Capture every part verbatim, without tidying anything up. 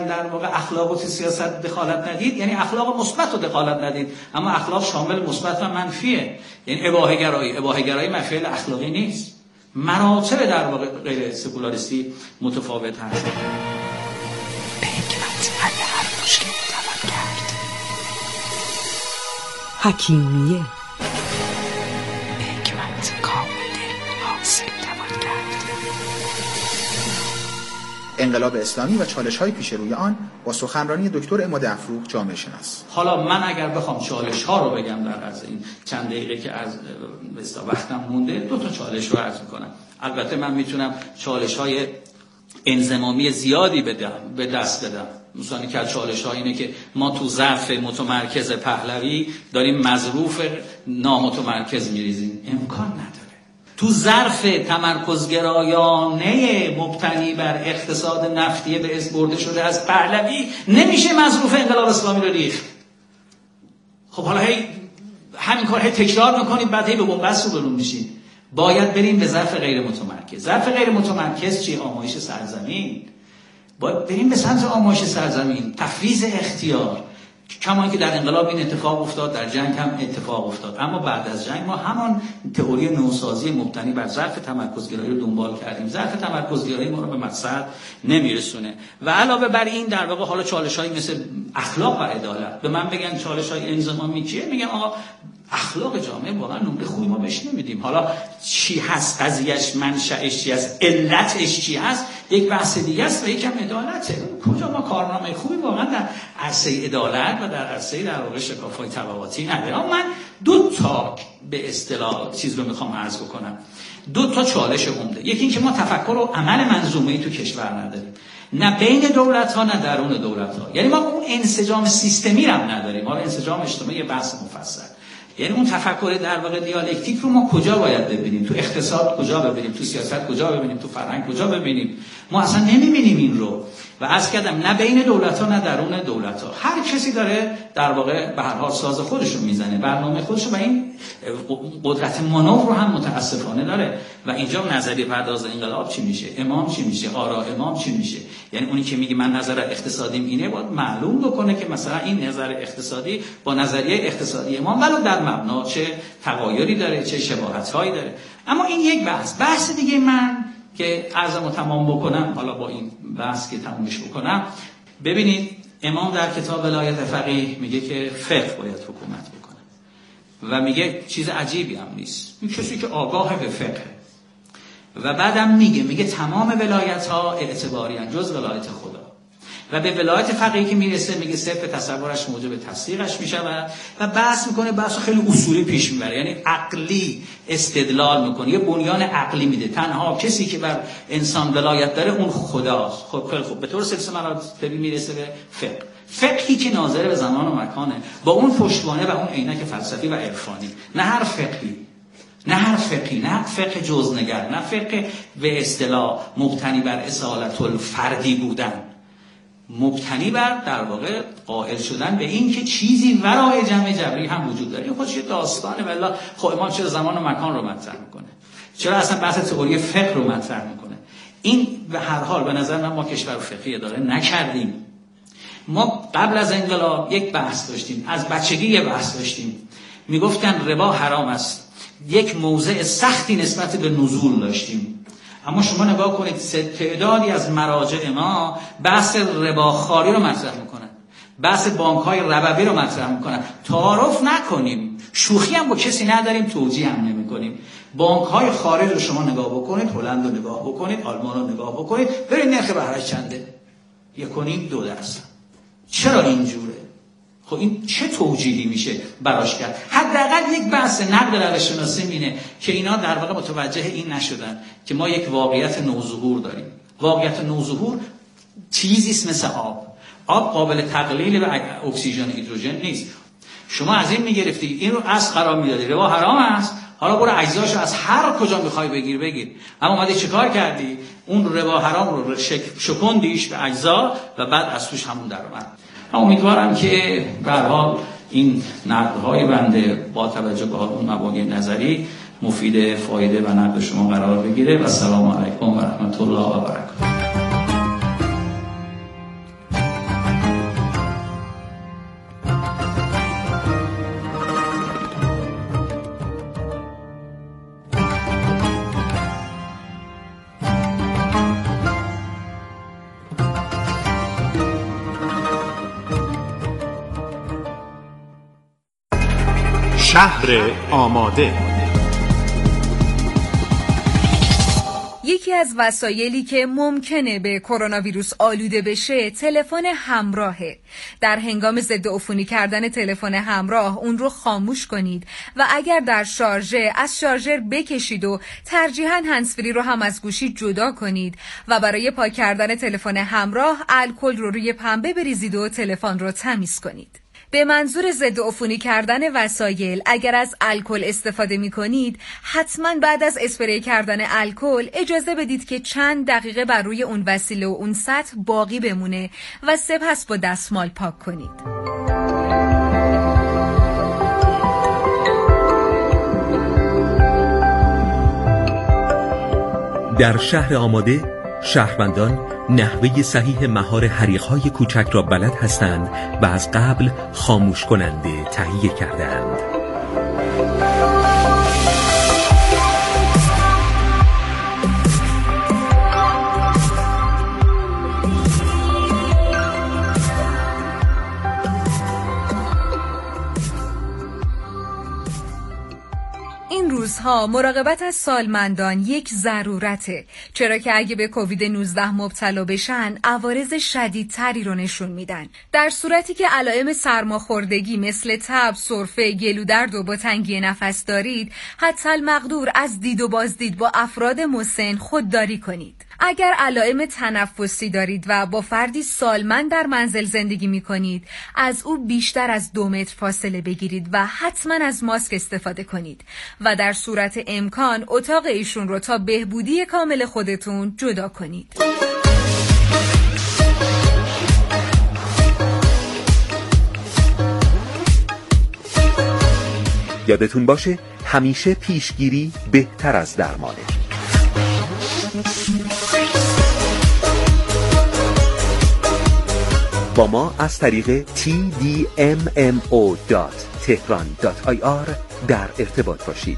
در واقع اخلاق و سیاست دخالت ندید یعنی اخلاق مثبت رو دخالت ندید، اما اخلاق شامل مثبت و منفیه. یعنی اباحه گرایی اباحه گرایی مفعول اخلاقی نیست. مراتب در واقع غیر سکولاریستی متفاوت هست. به حکمت حل هر مشکل توان کرد. حکیمیه. به حکمت کام دل حاصل توان کرد. انقلاب اسلامی و چالش‌های پیش روی آن با سخنرانی دکتر عماد افروخ جامعه شناس. حالا من اگر بخوام چالش‌ها رو بگم در عرض این چند دقیقه که از وقتم مونده، دو تا چالش رو عرض می‌کنم. البته من میتونم چالش‌های انضمامی زیادی بدم به دست بدم. مثلا که چالش‌ها اینه که ما تو ظرف متمرکز پهلوی داریم مظروف نامتمرکز می‌ریزیم. امکان نداره. تو ظرف تمرکزگرایانه مبتنی بر اقتصاد نفتی به اسم برده شده از پهلوی نمیشه مظروف انقلاب اسلامی رو ریخت. خب حالا هی همین کار هی تکرار میکنید، بعد هی به بنبست رو برون میشید. باید بریم به ظرف غیر متمرکز. ظرف غیر متمرکز چی؟ آمایش سرزمین. باید بریم به سمت آمایش سرزمین، تفویض اختیار. کما که در انقلاب این اتفاق افتاد، در جنگ هم اتفاق افتاد، اما بعد از جنگ ما همان تئوری نوسازی مبتنی بر ظرف تمرکزگرایی رو دنبال کردیم. ظرف تمرکزگرایی ما رو به مقصد نمیرسونه. و علاوه بر این در واقع حالا چالش‌هایی مثل اخلاق و عدالت، به من بگن چالش‌های انضمامی چیه، میگم آقا اخلاق جامعه واقعا نمره خوبی ما بهش نمیدیم. حالا چی هست قضیهش، منشأش چی هست، علتش چی هست، یک بحث دیگه است و یکم عدالته. کجا ما کارنامه خوبی واقعا در عرصه عدالت و در عرصه در واقع شکاف‌های طبقاتی نداریم. من دو تا به اصطلاح چیز رو میخوام عرض بکنم، دو تا چالش عمده. یکی این که ما تفکر و عمل منظومه‌ای تو کشور نداریم، نه بین دولت‌ها نه درون دولت‌ها. یعنی ما اون انسجام سیستمی رو نداریم، ما انسجام اجتماعی بحث مفصل. یعنی اون تفکر در واقع دیالکتیک رو ما کجا باید ببینیم؟ تو اقتصاد کجا ببینیم؟ تو سیاست کجا ببینیم؟ تو فرهنگ کجا ببینیم؟ ما اصلا نمی‌بینیم این رو. و عرض کردم نه بین دولت‌ها نه درون دولت‌ها. هر کسی داره در واقع به هر حال ساز خودش رو میزنه، برنامه خودش رو، و این قدرت مانور رو هم متاسفانه داره. و اینجا نظریه پرداز انقلاب چی میشه؟ امام چی میشه؟ آرا امام چی میشه؟ یعنی اونی که میگه من نظر اقتصادیم اینه، باید معلوم بکنه که مثلا این نظر اقتصادی با نظریه اقتصادی امام ولو در مبنا چه تغایری داره، چه شباهت‌هایی داره. اما این یک بحث. بحث دیگه من که عرضمو تمام بکنم، حالا با این بحث که تمومش بکنم، ببینید امام در کتاب ولایت فقیه میگه که فقه باید حکومت بکنه و میگه چیز عجیبی هم نیست، این کسی که آگاه به فقه. و بعدم میگه میگه تمام ولایت ها اعتباری ان جز ولایت خدا. و به ولایت فقیه که میرسه میگه صرف تصورش موجب تصدیقش میشود و بحث میکنه، بحث خیلی اصولی پیش میبره، یعنی عقلی استدلال میکنه، یه بنیان عقلی میده. تنها کسی که بر انسان ولایت داره اون خداست. خب خیلی خوب، به طور سلسله مراتبی میرسه به فقه. فقهی که ناظر به زمان و مکانه، با اون پشتوانه و اون عینک فلسفی و عرفانی. نه هر فقهی، نه هر فقهی، نه فقه جزنگر، نه فقه به اصطلاح مبتنی بر اصالت الفردی بودن، مبتنی بر در واقع قائل شدن به این که چیزی ورای جمع جبری هم وجود داره. این خودش یه داستانه. والله خب امام چرا زمان و مکان رو مطرح میکنه؟ چرا اصلا بحث تئوری فقه رو مطرح میکنه؟ این به هر حال به نظر من ما کشور فقهی اداره نکردیم. ما قبل از انقلاب یک بحث داشتیم، از بچگی یه بحث داشتیم، میگفتن ربا حرام است. یک موضع سختی نسبت به نزول داشتیم. اما شما نگاه کنید تعدادی از مراجع ما بحث رباخواری رو مطرح میکنن، بحث بانک‌های ربوی رو مطرح میکنن. تعارف نکنیم، شوخی هم با کسی نداریم، توجیه هم نمی‌کنیم. بانک‌های خارج رو شما نگاه بکنید، هلند رو نگاه بکنید، آلمان رو نگاه بکنید، ببینید نرخ بهره‌اش چنده؟ یک و نیم دو درصد. چرا اینجوره؟ خب این چه توجیهی میشه براش کرد؟ حداقل یک بحث نقد روش‌شناسی اینه که اینا در واقع متوجه این نشدن که ما یک واقعیت نوظهور داریم. واقعیت نوظهور چیزی است مثل آب. آب قابل تقلیل به اکسیژن هیدروژن نیست. شما از این میگرفتی این رو از قرار میدادی ربا حرام است، حالا برو اجزاشو از هر کجا میخوای بگیر بگیر. اما اومدی چیکار کردی؟ اون ربا حرام رو شکوندیش به اجزا و بعد از توش همون در اومد. امیدوارم که به هر حال این نقدهای بنده با توجه به اون مبانی نظری مفید فایده و نقد شما قرار بگیره. و السلام علیکم و رحمت الله و برکاته. شهر آماده. یکی از وسایلی که ممکنه به کرونا ویروس آلوده بشه تلفن همراهه. در هنگام ضد عفونی کردن تلفن همراه اون رو خاموش کنید و اگر در شارژه از شارژر بکشید و ترجیحاً هندزفری رو هم از گوشی جدا کنید و برای پاک کردن تلفن همراه الکل رو روی پنبه بریزید و تلفن رو تمیز کنید. به منظور ضد عفونی کردن وسایل اگر از الکل استفاده می کنید حتما بعد از اسپری کردن الکل اجازه بدید که چند دقیقه بر روی اون وسیله و اون سطح باقی بمونه و سپس با دستمال پاک کنید. در شهر آماده شهروندان نحوه صحیح مهار حریق‌های کوچک را بلد هستند و از قبل خاموش کننده تهیه کردند. این روزها مراقبت از سالمندان یک ضرورته، چرا که اگه به کووید نوزده مبتلا بشن عوارض شدیدتری رو نشون میدن. در صورتی که علائم سرماخوردگی مثل تب، سرفه، گلودرد و با تنگی نفس دارید، حتی المقدور از دید و بازدید با افراد مسن خودداری کنید. اگر علائم تنفسی دارید و با فردی سالمند در منزل زندگی می کنید، از او بیشتر از دو متر فاصله بگیرید و حتما از ماسک استفاده کنید و در صورت امکان اتاق ایشون رو تا بهبودی کامل خودتون جدا کنید. یادتون باشه همیشه پیشگیری بهتر از درمانه. با ما از طریق تی دی ام ام او دات تهران دات آی آر در ارتباط باشید.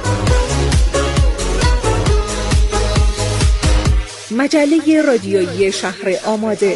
مجله رادیویی شهر آماده.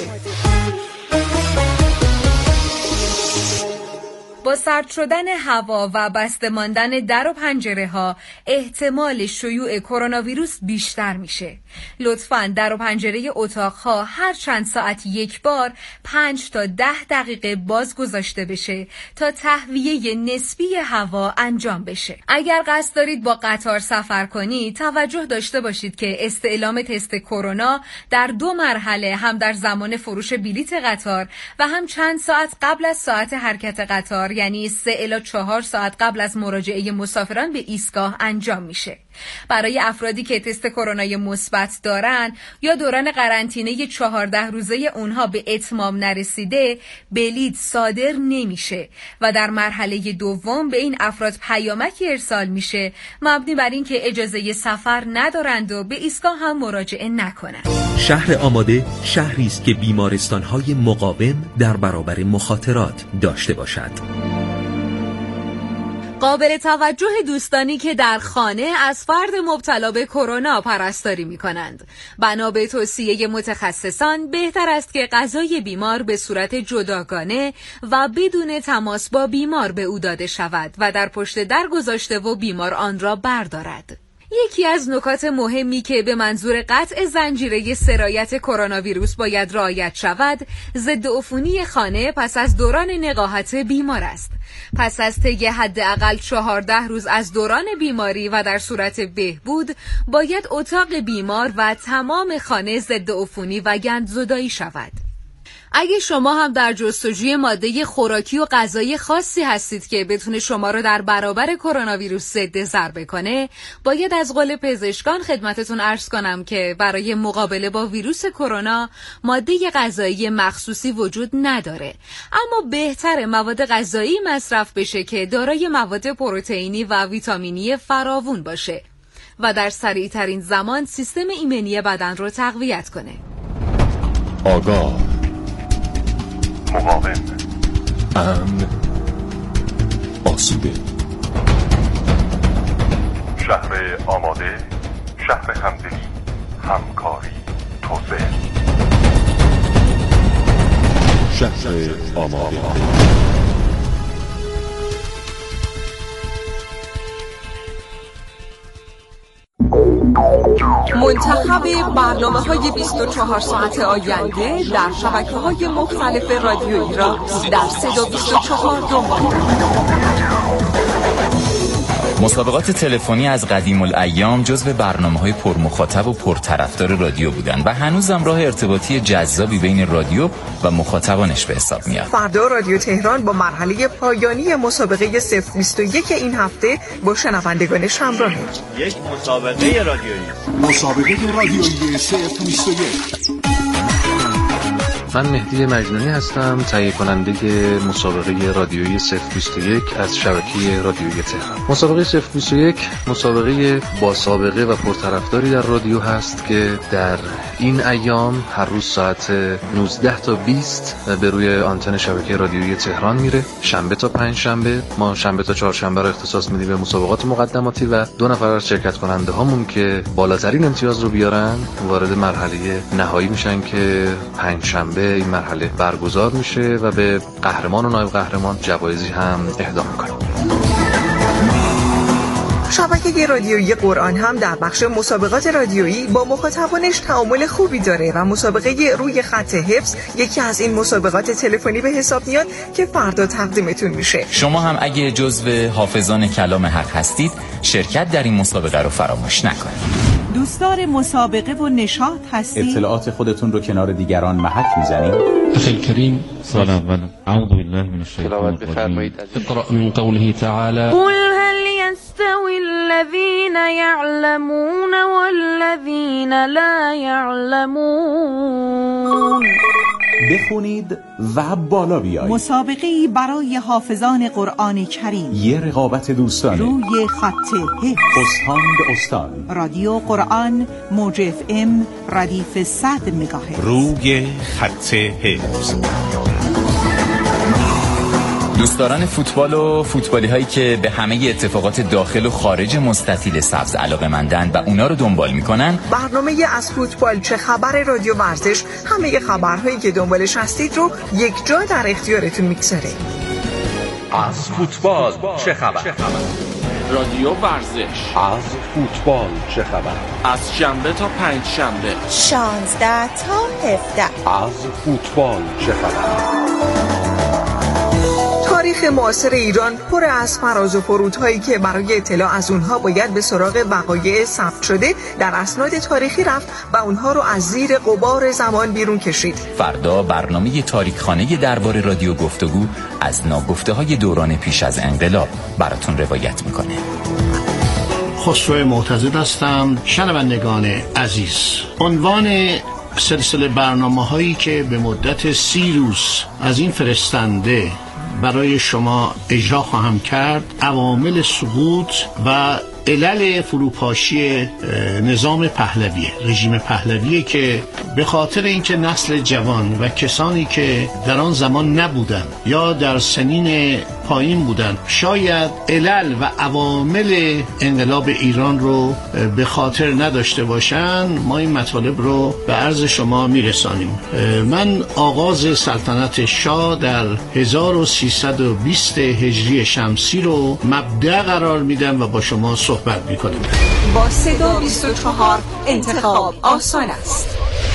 با سرد شدن هوا و بسته ماندن در و پنجره ها احتمال شیوع کرونا ویروس بیشتر میشه. لطفاً در و پنجره اتاق ها هر چند ساعت یک بار پنج تا ده دقیقه باز گذاشته بشه تا تهویه نسبی هوا انجام بشه. اگر قصد دارید با قطار سفر کنید توجه داشته باشید که استعلام تست کرونا در دو مرحله، هم در زمان فروش بلیت قطار و هم چند ساعت قبل از ساعت حرکت قطار، یعنی سه الی چهار ساعت قبل از مراجعه مسافران به ایستگاه انجام میشه. برای افرادی که تست کرونای مثبت دارن یا دوران قرنطینه چهارده روزه اونها به اتمام نرسیده، بلیط صادر نمیشه و در مرحله دوم به این افراد پیامکی ارسال میشه مبنی بر این که اجازه سفر ندارند و به ایستگاه هم مراجعه نکنند. شهر آماده شهری است که بیمارستان‌های مقاوم در برابر مخاطرات داشته باشد. قابل توجه دوستانی که در خانه از فرد مبتلا به کرونا پرستاری می کنند. بنا به توصیه متخصصان بهتر است که غذای بیمار به صورت جداگانه و بدون تماس با بیمار به او داده شود و در پشت در گذاشته و بیمار آن را بردارد. یکی از نکات مهمی که به منظور قطع زنجیره سرایت کرونا ویروس باید رعایت شود، ضد عفونی خانه پس از دوران نقاهت بیمار است. پس از طی حداقل چهارده روز از دوران بیماری و در صورت بهبود باید اتاق بیمار و تمام خانه ضد عفونی و گندزدایی شود. اگه شما هم در جستجوی ماده خوراکی و غذایی خاصی هستید که بتونه شما رو در برابر کرونا ویروس ضد ضربه کنه، باید از قول پزشکان خدمتتون عرض کنم که برای مقابله با ویروس کرونا ماده غذایی مخصوصی وجود نداره، اما بهتره مواد غذایی مصرف بشه که دارای مواد پروتئینی و ویتامینی فراوون باشه و در سریع ترین زمان سیستم ایمنی بدن رو تقویت کنه. آگاه، مقاوم، امن، آسوده. شهر آماده، شهر همدلی، همکاری، توسعه. شهر آماده. منتخب برنامه‌های بیست و چهار ساعت آینده در شبکه‌های مختلف رادیویی را در صدا بیست و چهار دنبال مسابقات تلفنی از قدیم الایام جزو برنامه‌های پرمخاطب و پرطرفدار رادیو بودند و هنوزم راه ارتباطی جذابی بین رادیو و مخاطبانش به حساب میاد. فردا رادیو تهران با مرحله پایانی مسابقه صفر بیست و یک این هفته با شنوندگانش همراهه. یک مسابقه رادیویی. مسابقه رادیویی صفر بیست و یک. من مهدی مجنونی هستم، تهیه کننده مسابقه رادیویی صفر بیست و یک از شبکه رادیویی تهران. مسابقه صفر بیست و یک مسابقه با سابقه و پرطرفداری در رادیو هست که در این ایام هر روز ساعت نوزده تا بیست به روی آنتن شبکه رادیویی تهران میره. شنبه تا پنج شنبه، ما شنبه تا چهارشنبه رو اختصاص میدیم به مسابقات مقدماتی و دو نفر از شرکت کننده هامون که بالاترین امتیاز رو بیارن وارد مرحله نهایی میشن که پنج شنبه این مرحله برگزار میشه و به قهرمان و نایب قهرمان جوایزی هم اهدا میکنیم. شبکه رادیویی قرآن هم در بخش مسابقات رادیویی با مخاطبانش تعامل خوبی داره و مسابقه روی خط حفظ یکی از این مسابقات تلفنی به حساب میاد که فردا تقدیمتون میشه. شما هم اگه جزو حافظان کلام حق هستید شرکت در این مسابقه رو فراموش نکنید. دوستدار مسابقه و نشاط هستید؟ اطلاعات خودتون رو کنار دیگران محک میزنید؟ اخی کریم سال اول اعوذ بالله من الشیطان الرجیم اقرأ من قوله تعالی قل هل يستوي الذين يعلمون والذين لا يعلمون. بخونید و بالا بیایید. مسابقه‌ای برای حافظان قرآن کریم. یه رقابت دوستانه. روی خط حفظ. استان به استان. رادیو قرآن موج اف ام ردیف صد مگاهرتز. روی خط حفظ. دوستداران فوتبال و فوتبالی هایی که به همه اتفاقات داخل و خارج مستطیل سبز علاقه‌مندند و اونا رو دنبال میکنن، برنامه از فوتبال چه خبر رادیو ورزش همه خبرهایی که دنبالش هستید رو یک جا در اختیارتون میگذاره. از فوتبال چه خبر؟ رادیو ورزش. از فوتبال چه خبر؟ از شنبه تا پنج شنبه شانزده تا هفده. از فوتبال چه خبر؟ تاریخ معاصر ایران پر از فراز و فرودهایی که برای اطلاع از اونها باید به سراغ وقایع ثبت شده در اسناد تاریخی رفت و اونها رو از زیر غبار زمان بیرون کشید. فردا برنامه تاریخخانه دربار رادیو گفتگو از ناگفته‌های دوران پیش از انقلاب براتون روایت میکنه. خسرو معتزد هستم. شنوندگان عزیز، عنوان سلسله برنامه‌هایی که به مدت سی روز از این فرستنده برای شما اجرا خواهم کرد، عوامل سقوط و علل فروپاشی نظام پهلوی، رژیم پهلوی، که به خاطر اینکه نسل جوان و کسانی که در آن زمان نبودن یا در سنین پایین بودن شاید علل و عوامل انقلاب ایران رو به خاطر نداشته باشن، ما این مطالب رو به عرض شما میرسانیم. من آغاز سلطنت شاه در هزار و سیصد و بیست هجری شمسی رو مبدأ قرار میدم و با شما صحبت میکنیم. با صدا بیست و چهار انتخاب آسان است.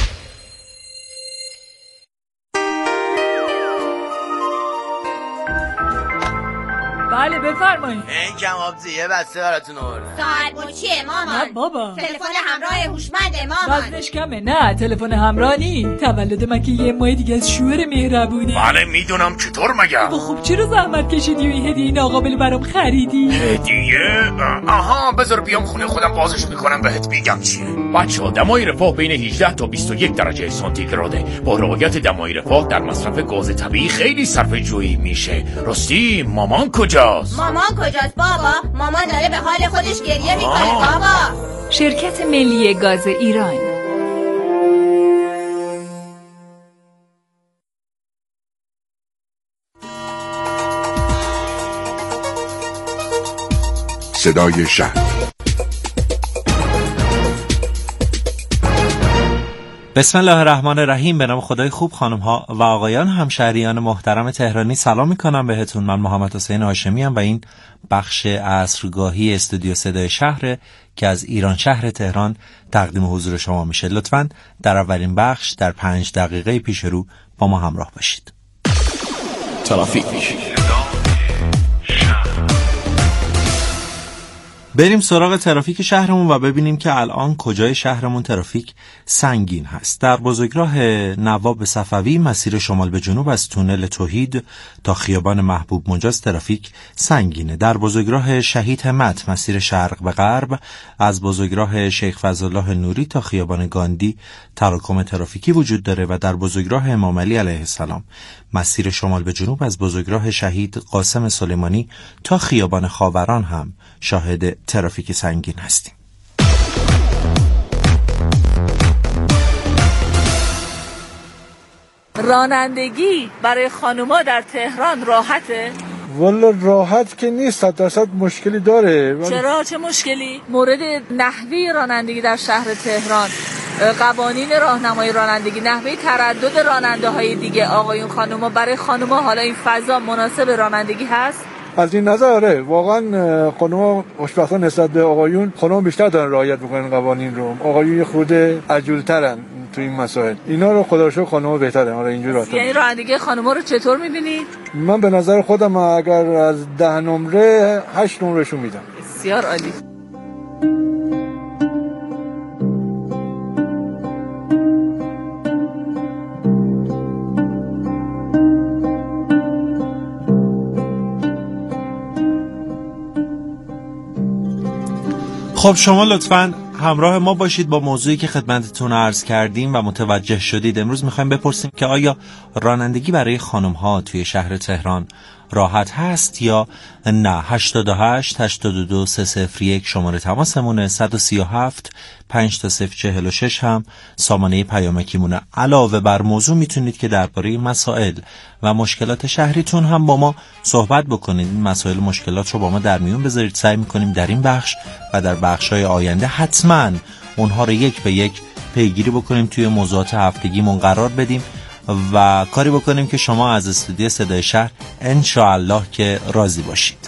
بله بفرمایید. این کبابی یه بسته براتون آوردم. ساعت مچیه مامان؟ نه بابا. تلفن همراه هوشمنده مامان. وزنش کمه. نه تلفن همراه نی. تولد من که یه ماه دیگه از شور مهربونی. بله میدونم، چطور مگم؟ خب چرا زحمت کشیدی و این هدیه ناقابل برام خریدی؟ هدیه؟ آها بذار بیام خونه خودم بازش میکنم بهت میگم چیه. بچه‌ها دمای رفاه بین هجده تا بیست و یک درجه سانتیگراده. با رعایت دمای رفاه در مصرف گاز طبیعی خیلی صرفه‌جویی میشه. راستی مامان کجاست؟ مامان کجاست بابا؟ مامان داره به حال خودش گریه میکنه بابا. شرکت ملی گاز ایران. صدای شهر. بسم الله الرحمن الرحیم. به نام خدای خوب. خانم ها و آقایان، همشهریان محترم تهرانی، سلام میکنم بهتون. من محمد حسین هاشمی ام و این بخش عصرگاهی استودیو صدای شهر که از ایران شهر تهران تقدیم حضور شما میشه. لطفاً در اولین بخش در پنج دقیقه پیش رو با ما همراه باشید. ترافیک. بریم سراغ ترافیک شهرمون و ببینیم که الان کجای شهرمون ترافیک سنگین هست. در بزرگراه نواب صفوی مسیر شمال به جنوب از تونل توحید تا خیابان محبوب مجاز ترافیک سنگینه. در بزرگراه شهید همت مسیر شرق به غرب از بزرگراه شیخ فضلالله نوری تا خیابان گاندی تراکم ترافیکی وجود داره و در بزرگراه امام علی علیه السلام مسیر شمال به جنوب از بزرگراه شهید قاسم سلیمانی تا خیابان خاوران هم شاهد ترافیک سنگین هستیم. رانندگی برای خانوما در تهران راحته؟ والا راحت که نیست، صد درصد مشکلی داره. ولی... چرا؟ چه مشکلی؟ مورد نحوه رانندگی در شهر تهران، قوانین راهنمای رانندگی، نحوه تردد راننده های دیگه، آقایون خانوما، برای خانوما حالا این فضا مناسب رانندگی هست؟ از این نظر آره، واقعا خانوما خوشبختانه نسبت به آقایون، خانوما بیشتر دارن رعایت میکنن قوانین رو. آقایون یه خورده عجولترن تو این مسائل. اینا رو خدا رو شکر خانوما بهترن. آره اینجوری راحت. یعنی رانندگی خانوما رو چطور میبینید؟ من به نظر خودم اگر از ده نمره هشت نمرهشون میدم. بسیار عالی. خب شما لطفاً همراه ما باشید با موضوعی که خدمتتون عرض کردیم و متوجه شدید. امروز میخوایم بپرسیم که آیا رانندگی برای خانم ها توی شهر تهران راحت هست یا نه؟ هشتاد و هشت هشتاد و دو سه صفر یک شماره تماسمونه. صد و سی و هفت پنج تا صفر چهل و شش هم سامانه پیامکی مونه. علاوه بر موضوع میتونید که درباره مسائل و مشکلات شهریتون هم با ما صحبت بکنید. این مسائل و مشکلات رو با ما در میون بذارید. سعی میکنیم در این بخش و در بخش‌های آینده حتما اونها رو یک به یک پیگیری بکنیم، توی موضوعات هفتگیمون قرار بدیم و کاری بکنیم که شما از استودیو صدای شهر انشاءالله که راضی باشید.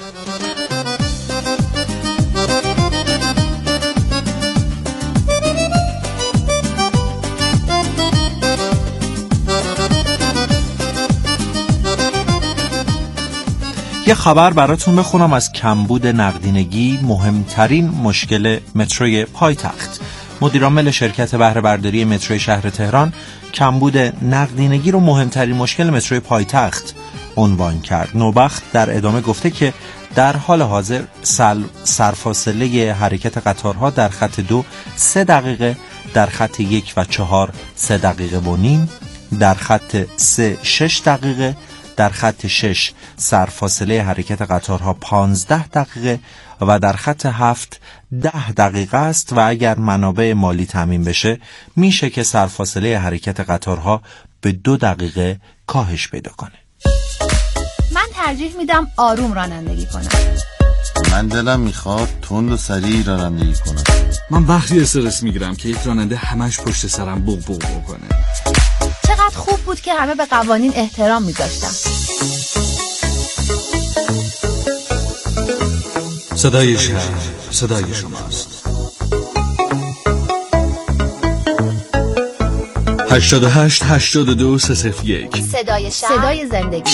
یه خبر براتون بخونم از کمبود نقدینگی، مهمترین مشکل متروی پایتخت. مدیرعامل شرکت بهره برداری متروی شهر تهران کمبود نقدینگی رو مهمترین مشکل متروی پایتخت عنوان کرد. نوبخت در ادامه گفته که در حال حاضر سرفاصله حرکت قطارها در خط دو سه دقیقه، در خط یک و چهار سه دقیقه و نیم، در خط سه شش دقیقه، در خط شش سرفاصله حرکت قطارها پانزده دقیقه و در خط هفت ده دقیقه است و اگر منابع مالی تامین بشه میشه که سرفاصله حرکت قطارها به دو دقیقه کاهش پیدا کنه. من ترجیح میدم آروم رانندگی کنم. من دلم میخواد تند و سریع رانندگی کنم. من وقتی استرس میگیرم که یک راننده همش پشت سرم بوق بوق کنه. چقدر خوب بود که همه به قوانین احترام میذاشتن. صدای شهر، صدای شماست. هشتاد و هشت هشتاد و دو سه صفر یک صدای شهر، صدای زندگی.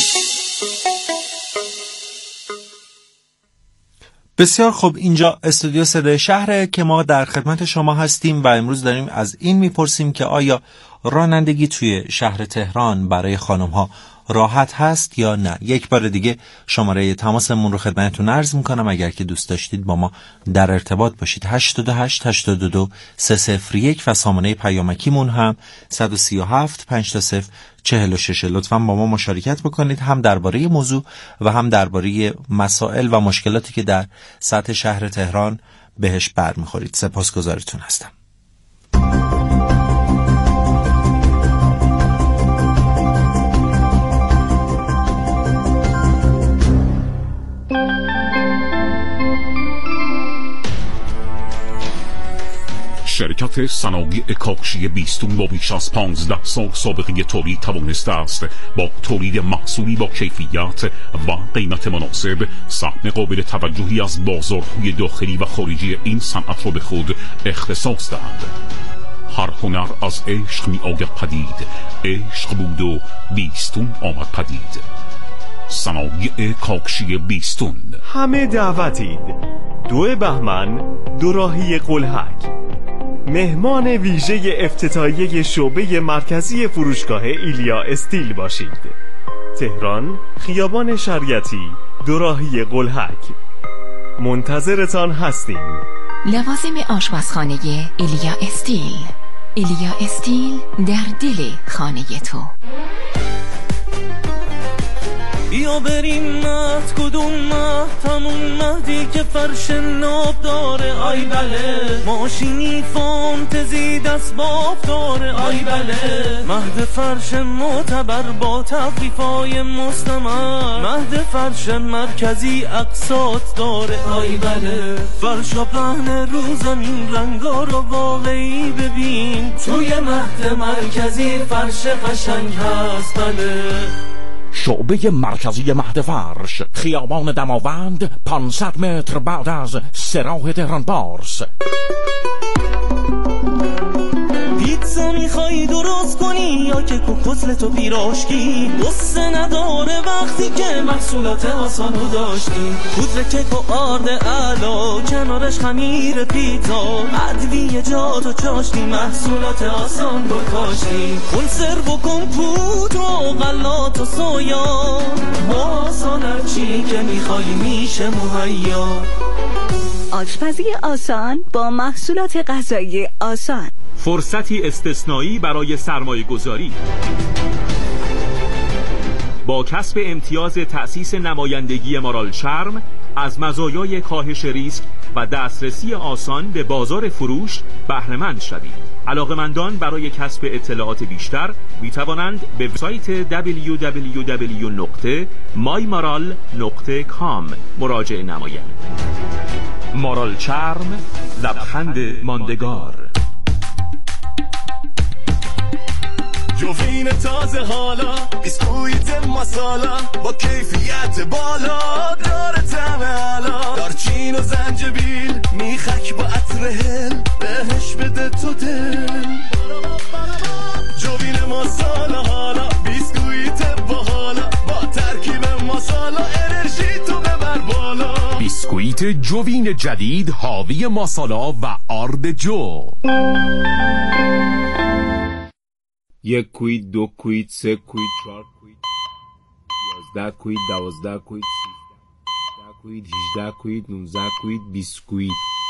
بسیار خوب، اینجا استودیو صدای شهره که ما در خدمت شما هستیم و امروز داریم از این میپرسیم که آیا رانندگی توی شهر تهران برای خانم ها راحت هست یا نه. یک بار دیگه شماره تماسمون رو خدمتتون عرض میکنم اگر که دوست داشتید با ما در ارتباط باشید. هشتاد و هشت هشتاد و دو سه صفر یک و سامانه پیامکیمون هم صد و سی و هفت پنج تا صفر چهل و شش. لطفاً با ما مشارکت بکنید، هم درباره موضوع و هم درباره مسائل و مشکلاتی که در سطح شهر تهران بهش برمیخورید. سپاسگزارتون هستم. شرکت شرکت صنایع کاشی بیستون با بیش از پانزده سال سابقه تولید توانسته است با تولید محصولی با کیفیت و قیمت مناسب سهم قابل توجهی از بازارهای داخلی و خارجی این صنعت را به خود اختصاص دهند. هر هنر از عشق می آید پدید، عشق بود و بیستون آمد پدید. صنایع کاشی بیستون. همه دعوتید. دو بهمن، دوراهی قلهک. مهمان ویژه افتتاحیه شعبه مرکزی فروشگاه ایلیا استیل باشید. تهران، خیابان شریعتی، دوراهی قلهک. منتظرتان هستیم. لوازم آشپزخانه ایلیا استیل. ایلیا استیل در دل خانه تو. بیا بریم مهد، کدوم مهد؟ همون مهدی که فرش ناب داره. آی بله، ماشینی فانتزی دست باب داره. آی بله، مهد فرش معتبر با تخفیفای مستمر. مهد فرش مرکزی اقساط داره. آی بله، فرشا پهن رو زمین، رنگا رو واقعی ببین. توی مهد مرکزی فرش قشنگ هست. بله، شعبه مرکزی مهد فرش، خیابان دماوند، پانصد متر بعد از سراح تهران بارس. پیتزا میخوای درست کنی یا که کوکتلت و پیراشکی؟ قصه نداره وقتی که محصولات آسانو داشتی. پودر کیک و آرد اعلا، کنارش خمیر پیتزا، ادویجات و چاشتی، محصولات آسان با کاشتی. کنسرو و کمپوت و غلات و سویا، با آسان هرچی که میخوای میشه مهیا. آشپزی آسان با محصولات غذایی آسان. فرصتی استثنایی برای سرمایه گذاری. با کسب امتیاز تأسیس نمایندگی مارال چرم از مزایای کاهش ریسک و دسترسی آسان به بازار فروش بهره‌مند شوید. علاقه‌مندان برای کسب اطلاعات بیشتر می توانند به وبسایت دبلیو دبلیو دبلیو دات مای مارال دات کام مراجعه نمایند. مارال چرم، لبخند ماندگار. جوین تازه حالا، بیسکویت مسالا با کیفیت بالا، داره طعم علا، دارچین و زنجبیل، میخک با عطر هل، بهش بده تو دل. جوین مسالا حالا، بیسکویت باحالا، با ترکیب مسالا، انرژی تو ببر بالا. بیسکویت جوین جدید حاوی مسالا و آرد جو. یک کوید، دو کوید، سه کوید، چهار کوید، یازده کوید، دوازده کوید، سیزده کوید، هجده کوید، نوزده کوید، بیست کوید.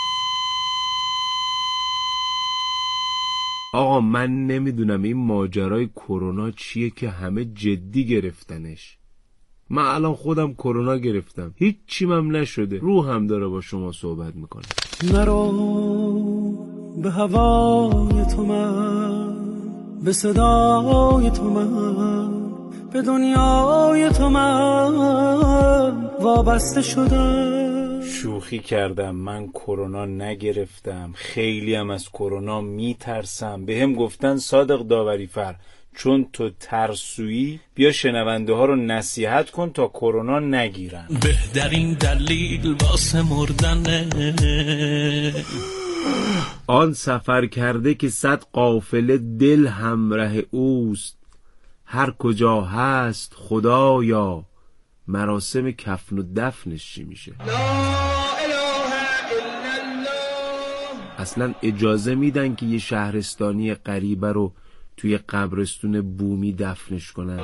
آقا من نمیدونم این ماجرای کرونا چیه که همه جدی گرفتنش. من الان خودم کرونا گرفتم، هیچ چیم هم نشده، روحم داره با شما صحبت میکنه. نرو به هوای تو من، به صدای تو من، به دنیای تو من وابسته شدم. شوخی کردم، من کرونا نگرفتم، خیلی هم از کرونا میترسم. به هم گفتن صادق داوری فر چون تو ترسویی بیا شنونده ها رو نصیحت کن تا کرونا نگیرن. بهترین دلیل واسه مردنه آن سفر کرده که صد قافله دل همراه اوست، هر کجا هست خدایا مراسم کفن و دفنش چی میشه؟ اصلا اجازه میدن که یه شهرستانی غریبه رو توی قبرستون بومی دفنش کنن؟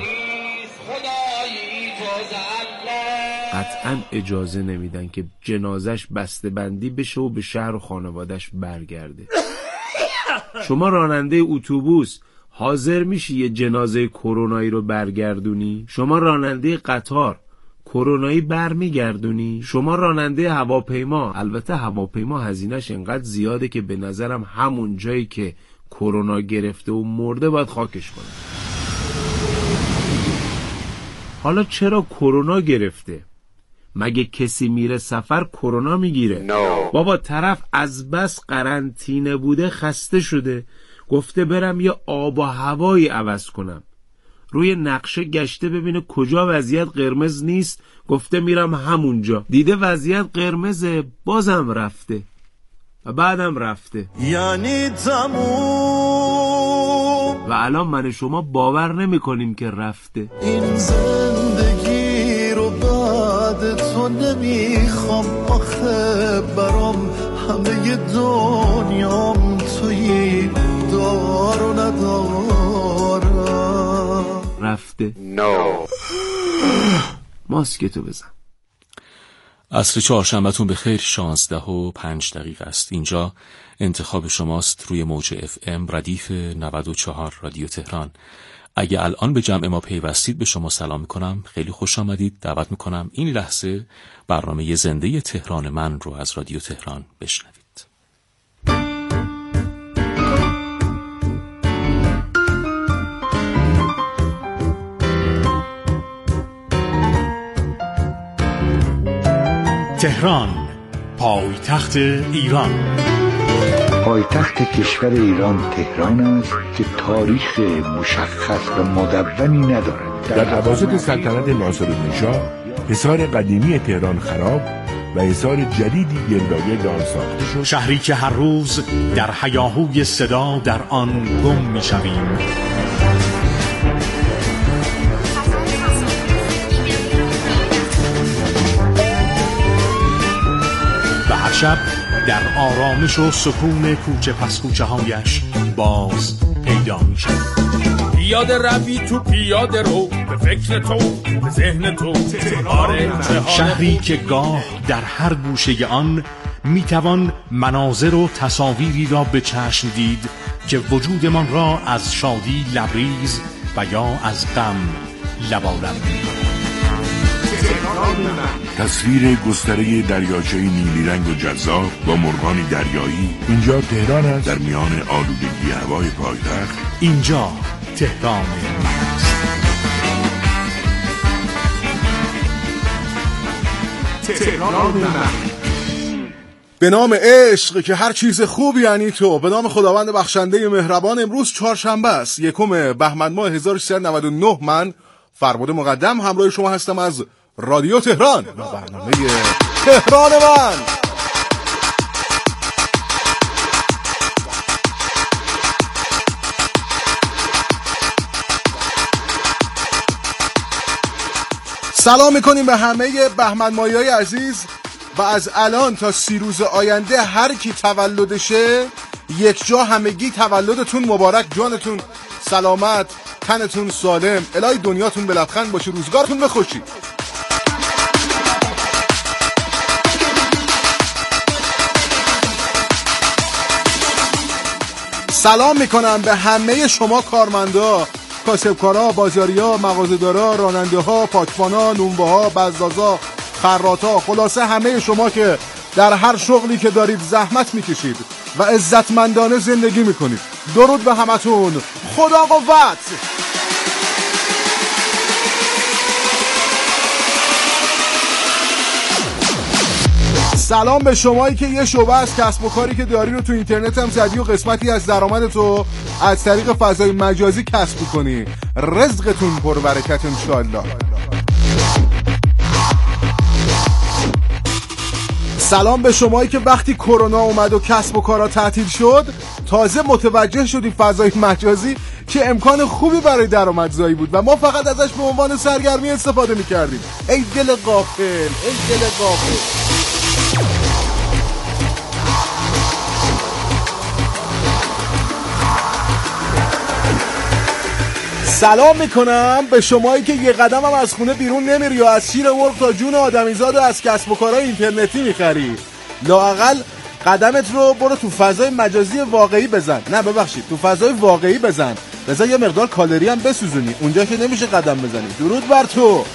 قطعا اجازه نمیدن که جنازش بسته بندی بشه و به شهر و خانوادش برگرده. شما راننده اتوبوس حاضر میشی یه جنازه کرونایی رو برگردونی؟ شما راننده قطار کرونایی برمیگردونی؟ شما راننده هواپیما، البته هواپیما هزینه‌اش انقدر زیاده که به نظرم همون جایی که کرونا گرفته و مرده باید خاکش کنه. حالا چرا کرونا گرفته؟ مگه کسی میره سفر کرونا میگیره؟ No. بابا طرف از بس قرنطینه بوده خسته شده، گفته برم یه آب و هوایی عوض کنم. روی نقشه گشته ببینه کجا وضعیت قرمز نیست، گفته میرم همونجا. دیده وضعیت قرمزه، بازم رفته و بعدم رفته. یعنی تموم. و الان من شما باور نمی کنیم که رفته. این زندگی رو بعد تو نمیخوام، آخه برام همه دنیام توی دار و ندارم. رفته. No. ماسکتو بزن. عصر چهارشنبهتون به خیر. شانزده و پنج دقیقه است. اینجا انتخاب شماست روی موج اف ام ردیف نود و چهار رادیو تهران. اگه الان به جمع ما پیوستید به شما سلام میکنم، خیلی خوش آمدید. دعوت میکنم این لحظه برنامه زنده تهران من رو از رادیو تهران بشنوید. تهران، پایتخت ایران. پایتخت کشور ایران تهران است که تاریخ مشخص و مدونی ندارد. در توسط سلطنت ناصرالدین‌شاه حصار قدیمی تهران خراب و حصار جدیدی گردآگرد آن ساخته شد. شهری که هر روز در هیاهوی صدا در آن گم می‌شویم. و هر شب در آرامش و سکون کوچه پس کوچه هایش باز پیدا می شد. پیاده روی تو پیاده رو، به فکر تو به ذهن تو. شهری که گاه در هر گوشه آن می توان مناظر و تصاویری را به چشم دید که وجودمان را از شادی لبریز و یا از غم لبالب می کند. تصویر گستره دریاچه نیلی رنگ و جذاب با مرغان دریایی. اینجا تهران است، در میان آلودگی هوای پایتخت. اینجا تهران است. تهران به نام عشق که هر چیز خوبی یعنی تو، به نام خداوند بخشنده مهربان. امروز چهارشنبه است، یکم بهمن ماه هزار و سیصد و نود و نه. من فرباد مقدم همراه شما هستم از رادیو تهران و برنامه تهران من. سلام میکنیم به همه بهمن ماهیای عزیز و از الان تا سی روز آینده هر کی تولدشه یک جا همگی تولدتون مبارک، جانتون سلامت، تنتون سالم، الهی دنیاتون به لبخند باشه، روزگارتون بخوشی. سلام میکنم به همه شما کارمندا، کاسبکارا، بازاریا، مغازه‌دارا، راننده‌ها، پاکبانا، نونباها، بزازا، خراطا، خلاصه همه شما که در هر شغلی که دارید زحمت میکشید و عزتمندانه زندگی میکنید. درود به همتون، خدا قوت. سلام به شمایی که یه شعبه از کسب و کاری که داری رو تو اینترنت هم زدی و قسمتی از درآمدتو از طریق فضای مجازی کسب کنی. رزقتون پربرکت انشالله. سلام به شمایی که وقتی کرونا اومد و کسب و کارا تعطیل شد تازه متوجه شدی فضای مجازی که امکان خوبی برای درآمدزایی بود و ما فقط ازش به عنوان سرگرمی استفاده می‌کردیم. ای دل غافل، ای دل غافل. سلام میکنم به شمایی که یه قدم هم از خونه بیرون نمیری و از شیر مرغ تا جون آدمیزاد از کسب و کارهای اینترنتی میخری. لااقل قدمت رو برو تو فضای مجازی واقعی بزن. نه ببخشید، تو فضای واقعی بزن. بذار یه مقدار کالری هم بسوزونی. اونجا که نمیشه قدم بزنی. درود بر تو.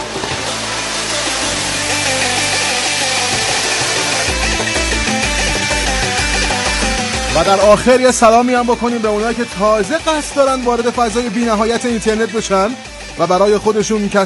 و در آخر یه سلامی هم بکنیم به اونایی که تازه قصد دارن وارد فضای بی‌نهایت اینترنت بشن و برای خودشون کسب